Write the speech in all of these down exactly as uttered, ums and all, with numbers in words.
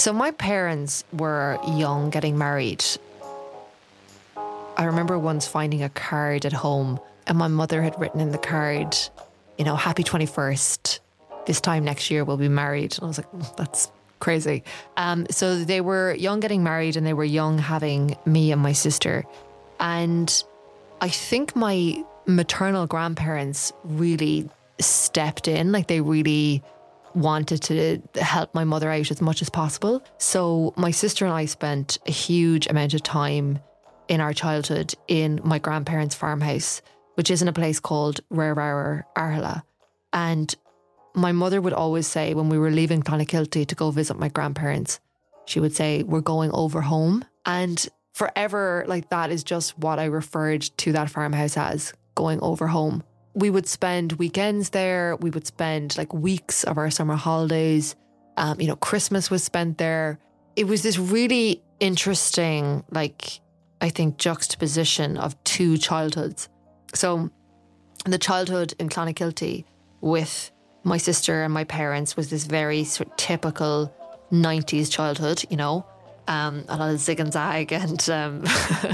So my parents were young, getting married. I remember once finding a card at home and my mother had written in the card, you know, happy twenty-first. This time next year we'll be married. And I was like, mm, that's crazy. Um, so they were young getting married and they were young having me and my sister. And I think my maternal grandparents really stepped in, like they really wanted to help my mother out as much as possible. So my sister and I spent a huge amount of time in our childhood in my grandparents' farmhouse, which is in a place called Rarower, Arhala. And my mother would always say when we were leaving Clonakilty to go visit my grandparents, she would say, we're going over home. And forever, like that is just what I referred to that farmhouse as, going over home. We would spend weekends there. We would spend like weeks of our summer holidays. Um, you know, Christmas was spent there. It was this really interesting, like, I think, juxtaposition of two childhoods. So the childhood in Clonakilty with my sister and my parents was this very sort of typical nineties childhood, you know, um, a lot of zig and zag and um,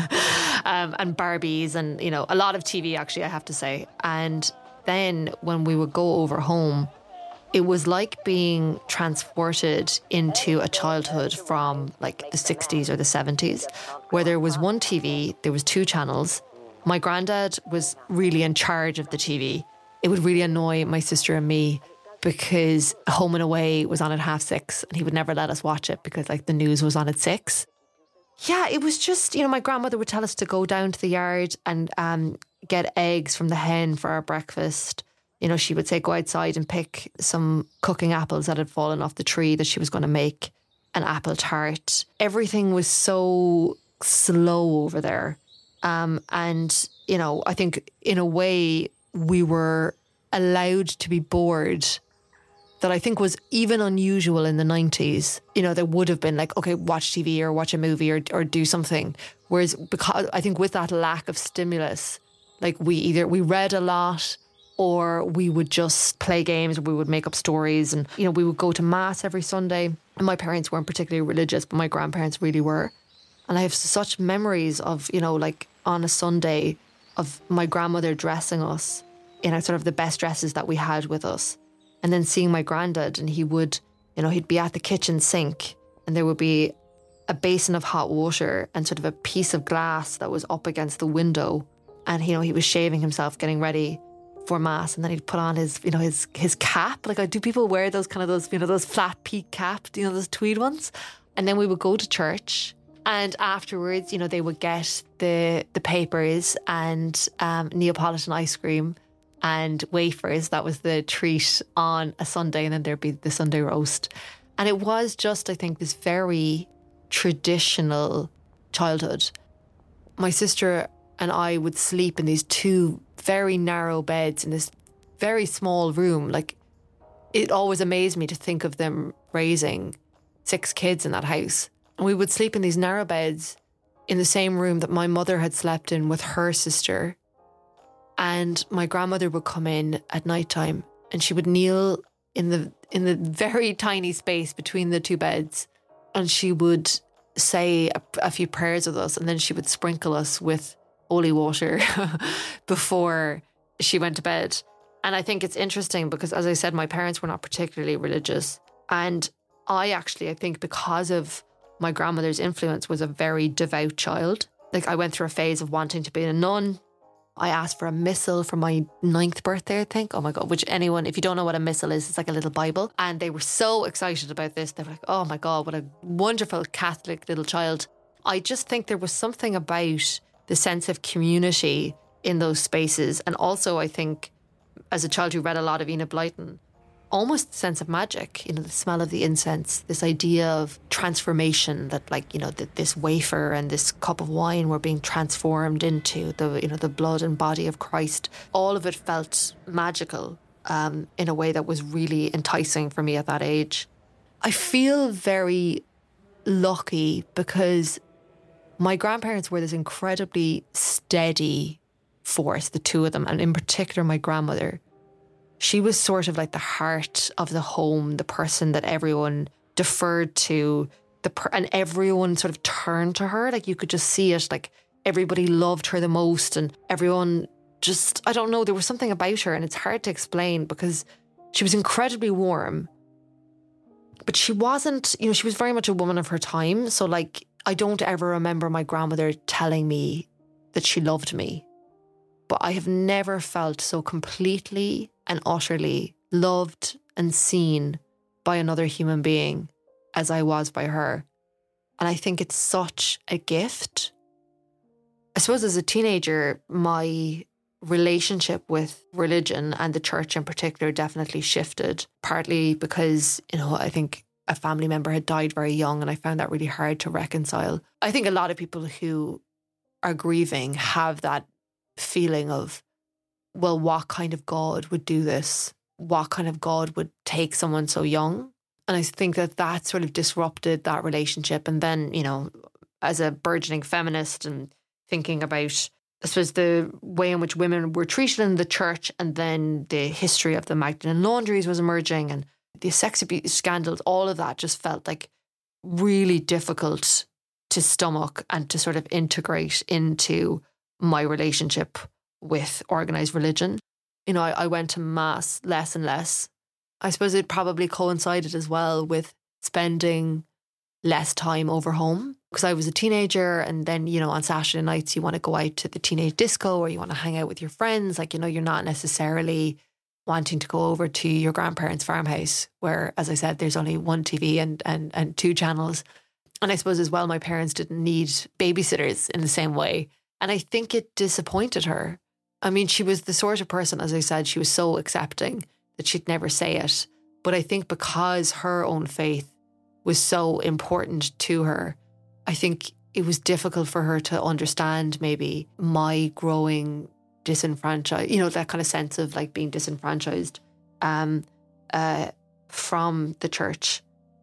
um, and Barbies and, you know, a lot of T V, actually, I have to say. And then when we would go over home, it was like being transported into a childhood from like the sixties or the seventies, where there was one T V, there was two channels. My granddad was really in charge of the T V. It would really annoy my sister and me because Home and Away was on at half six and he would never let us watch it because like the news was on at six. Yeah, it was just, you know, my grandmother would tell us to go down to the yard and um, get eggs from the hen for our breakfast. You know, she would say go outside and pick some cooking apples that had fallen off the tree that she was going to make an apple tart. Everything was so slow over there. Um, and, you know, I think in a way we were allowed to be bored that I think was even unusual in the nineties. You know, there would have been like, okay, watch T V or watch a movie or or do something. Whereas because I think with that lack of stimulus, like we either, we read a lot or we would just play games or we would make up stories. And, you know, we would go to mass every Sunday. And my parents weren't particularly religious, but my grandparents really were. And I have such memories of, you know, like on a Sunday of my grandmother dressing us in a sort of the best dresses that we had with us. And then seeing my granddad, and he would, you know, he'd be at the kitchen sink and there would be a basin of hot water and sort of a piece of glass that was up against the window. And, you know, he was shaving himself, getting ready for mass. And then he'd put on his, you know, his his cap. Like, do people wear those kind of those, you know, those flat peak caps, you know, those tweed ones? And then we would go to church. And afterwards, you know, they would get the the papers and um, Neapolitan ice cream and wafers. That was the treat on a Sunday, and then there'd be the Sunday roast. And it was just, I think, this very traditional childhood. My sister and I would sleep in these two very narrow beds in this very small room. Like, it always amazed me to think of them raising six kids in that house. And we would sleep in these narrow beds in the same room that my mother had slept in with her sister. And my grandmother would come in at nighttime and she would kneel in the in the very tiny space between the two beds, and she would say a, a few prayers with us, and then she would sprinkle us with holy water before she went to bed. And I think it's interesting because, as I said, my parents were not particularly religious. And I actually, I think because of my grandmother's influence, was a very devout child. Like, I went through a phase of wanting to be a nun. I asked for a missal for my ninth birthday, I think. Oh my God, which anyone, if you don't know what a missal is, it's like a little Bible. And they were so excited about this. They were like, oh my God, what a wonderful Catholic little child. I just think there was something about the sense of community in those spaces. And also, I think, as a child who read a lot of Enid Blyton, almost the sense of magic, you know, the smell of the incense, this idea of transformation, that, like, you know, that this wafer and this cup of wine were being transformed into the, you know, the blood and body of Christ. All of it felt magical um, in a way that was really enticing for me at that age. I feel very lucky because my grandparents were this incredibly steady force, the two of them, and in particular my grandmother. She was sort of like the heart of the home, the person that everyone deferred to the per- and everyone sort of turned to her. Like you could just see it, like everybody loved her the most and everyone just, I don't know, there was something about her and it's hard to explain because she was incredibly warm, but she wasn't, you know, she was very much a woman of her time. So like, I don't ever remember my grandmother telling me that she loved me, but I have never felt so completely and utterly loved and seen by another human being as I was by her. And I think it's such a gift. I suppose as a teenager, my relationship with religion and the church in particular definitely shifted, partly because, you know, I think a family member had died very young and I found that really hard to reconcile. I think a lot of people who are grieving have that feeling of, well, what kind of God would do this? What kind of God would take someone so young? And I think that that sort of disrupted that relationship. And then, you know, as a burgeoning feminist and thinking about, I suppose, the way in which women were treated in the church, and then the history of the Magdalene laundries was emerging and the sex abuse scandals, all of that just felt like really difficult to stomach and to sort of integrate into my relationship with organised religion. You know, I, I went to mass less and less. I suppose it probably coincided as well with spending less time over home because I was a teenager, and then, you know, on Saturday nights you want to go out to the teenage disco or you want to hang out with your friends. Like, you know, you're not necessarily wanting to go over to your grandparents' farmhouse where, as I said, there's only one T V and, and, and two channels. And I suppose as well, my parents didn't need babysitters in the same way. And I think it disappointed her. I mean, she was the sort of person, as I said, she was so accepting that she'd never say it. But I think because her own faith was so important to her, I think it was difficult for her to understand maybe my growing disenfranchised, you know, that kind of sense of like being disenfranchised um, uh, from the church.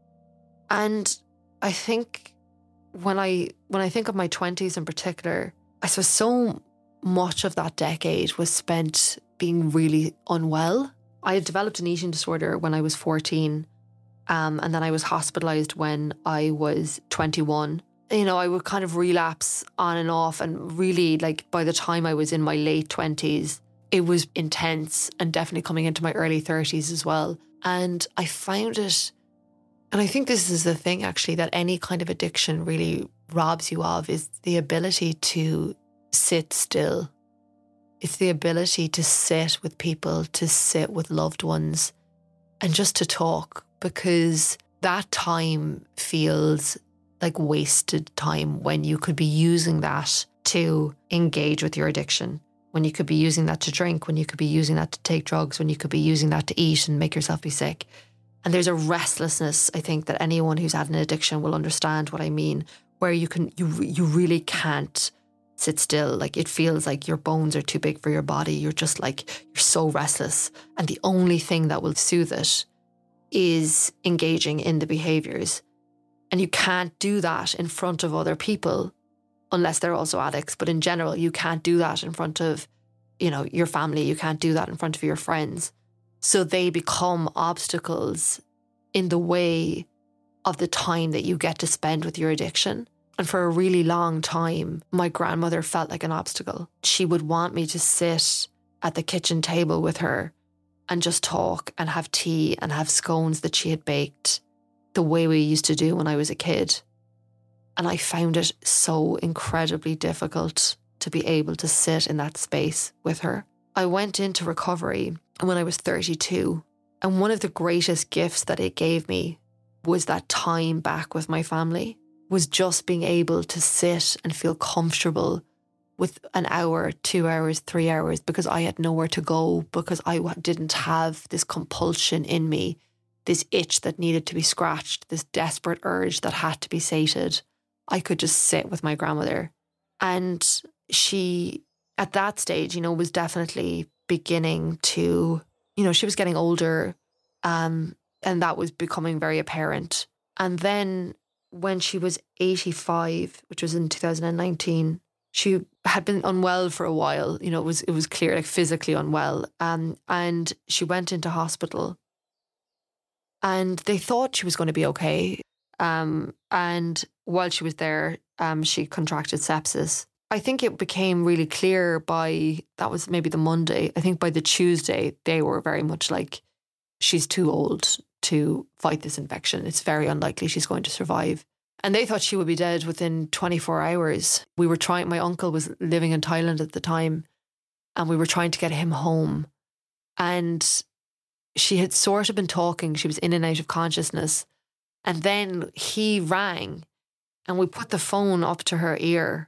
And I think when I when I think of my twenties in particular, I suppose so much of that decade was spent being really unwell. I had developed an eating disorder when I was fourteen, um, and then I was hospitalised when I was twenty-one. You know, I would kind of relapse on and off, and really, like, by the time I was in my late twenties, it was intense, and definitely coming into my early thirties as well. And I found it, and I think this is the thing actually that any kind of addiction really robs you of, is the ability to sit still. It's the ability to sit with people, to sit with loved ones, and just to talk, because that time feels like wasted time when you could be using that to engage with your addiction, when you could be using that to drink, when you could be using that to take drugs, when you could be using that to eat and make yourself be sick. And there's a restlessness, I think, that anyone who's had an addiction will understand what I mean, where you can you you really can't sit still. Like, it feels like your bones are too big for your body. You're just like, you're so restless. And the only thing that will soothe it is engaging in the behaviours. And you can't do that in front of other people unless they're also addicts. But in general, you can't do that in front of, you know, your family. You can't do that in front of your friends. So they become obstacles in the way of the time that you get to spend with your addiction. And for a really long time, my grandmother felt like an obstacle. She would want me to sit at the kitchen table with her and just talk and have tea and have scones that she had baked the way we used to do when I was a kid. And I found it so incredibly difficult to be able to sit in that space with her. I went into recovery when I was thirty-two, and one of the greatest gifts that it gave me was that time back with my family, was just being able to sit and feel comfortable with an hour, two hours, three hours, because I had nowhere to go, because I didn't have this compulsion in me, this itch that needed to be scratched, this desperate urge that had to be sated. I could just sit with my grandmother. And she, at that stage, you know, was definitely beginning to, you know, she was getting older, um, and that was becoming very apparent. And then when she was eighty-five, which was in two thousand nineteen, she had been unwell for a while. You know, it was it was clear, like physically unwell. Um, and she went into hospital. And they thought she was going to be okay. Um, and while she was there, um, she contracted sepsis. I think it became really clear by, that was maybe the Monday. I think by the Tuesday, they were very much like, she's too old to fight this infection. It's very unlikely she's going to survive. And they thought she would be dead within twenty-four hours. We were trying, my uncle was living in Thailand at the time, and we were trying to get him home. And she had sort of been talking. She was in and out of consciousness. And then he rang and we put the phone up to her ear.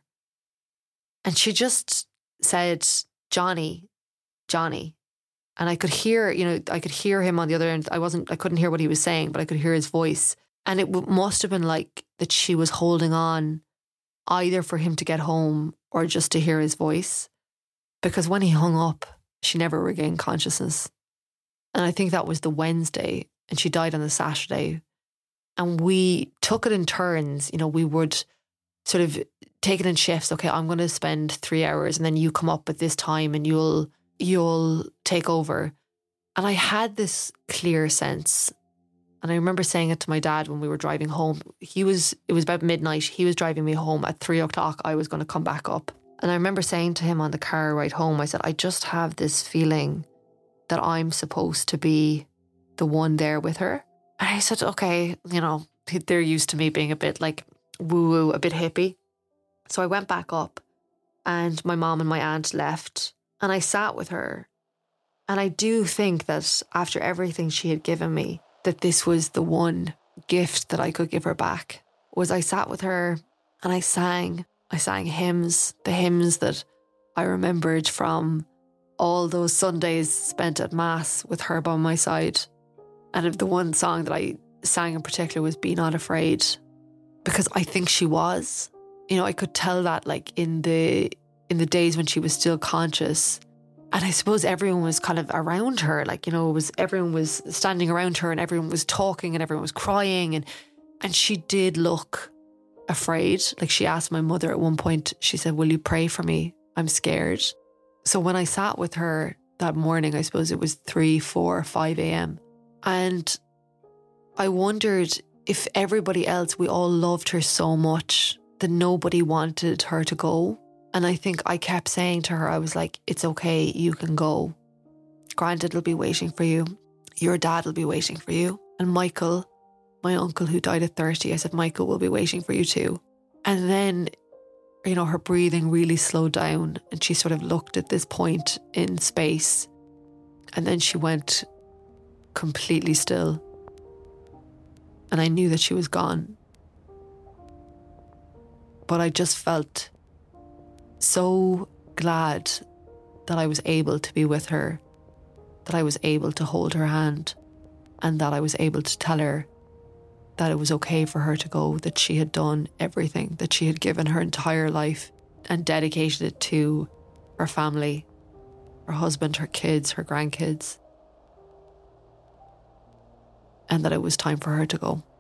And she just said, Johnny, Johnny. And I could hear, you know, I could hear him on the other end. I wasn't, I couldn't hear what he was saying, but I could hear his voice. And it w- must have been like that she was holding on either for him to get home or just to hear his voice. Because when he hung up, she never regained consciousness. And I think that was the Wednesday, and she died on the Saturday. And we took it in turns. You know, we would sort of take it in shifts. Okay, I'm going to spend three hours and then you come up at this time and you'll you'll take over. And I had this clear sense. And I remember saying it to my dad when we were driving home. He was, it was about midnight. He was driving me home at three o'clock. I was going to come back up. And I remember saying to him on the car ride home, I said, I just have this feeling that I'm supposed to be the one there with her. And I said, okay, you know, they're used to me being a bit like woo-woo, a bit hippie. So I went back up and my mom and my aunt left and I sat with her. And I do think that after everything she had given me, that this was the one gift that I could give her back, was I sat with her and I sang. I sang hymns, the hymns that I remembered from all those Sundays spent at Mass with her by my side. And the one song that I sang in particular was Be Not Afraid, because I think she was. You know, I could tell that like in the in the days when she was still conscious. And I suppose everyone was kind of around her, like, you know, it was everyone was standing around her and everyone was talking and everyone was crying. And, and she did look afraid. Like she asked my mother at one point, she said, will you pray for me? I'm scared. So when I sat with her that morning, I suppose it was three, four, five a.m. And I wondered if everybody else, we all loved her so much that nobody wanted her to go. And I think I kept saying to her, I was like, it's okay, you can go. Granddad will be waiting for you. Your dad will be waiting for you. And Michael, my uncle who died at thirty, I said, Michael will be waiting for you too. And then, you know, her breathing really slowed down and she sort of looked at this point in space. And then she went completely still. And I knew that she was gone. But I just felt so glad that I was able to be with her, that I was able to hold her hand, and that I was able to tell her that it was okay for her to go, that she had done everything, that she had given her entire life and dedicated it to her family, her husband, her kids, her grandkids, and that it was time for her to go.